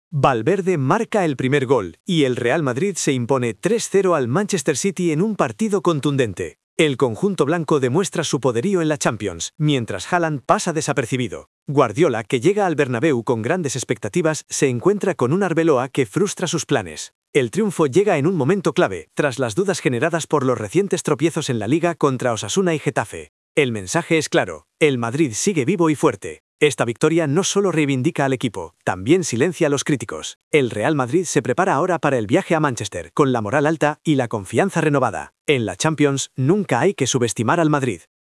Valverde marca el primer gol, y el Real Madrid se impone 3-0 al Manchester City en un partido contundente. El conjunto blanco demuestra su poderío en la Champions, mientras Haaland pasa desapercibido. Guardiola, que llega al Bernabéu con grandes expectativas, se encuentra con un Arbeloa que frustra sus planes. El triunfo llega en un momento clave, tras las dudas generadas por los recientes tropiezos en la Liga contra Osasuna y Getafe. El mensaje es claro: el Madrid sigue vivo y fuerte. Esta victoria no solo reivindica al equipo, también silencia a los críticos. El Real Madrid se prepara ahora para el viaje a Manchester, con la moral alta y la confianza renovada. En la Champions, nunca hay que subestimar al Madrid.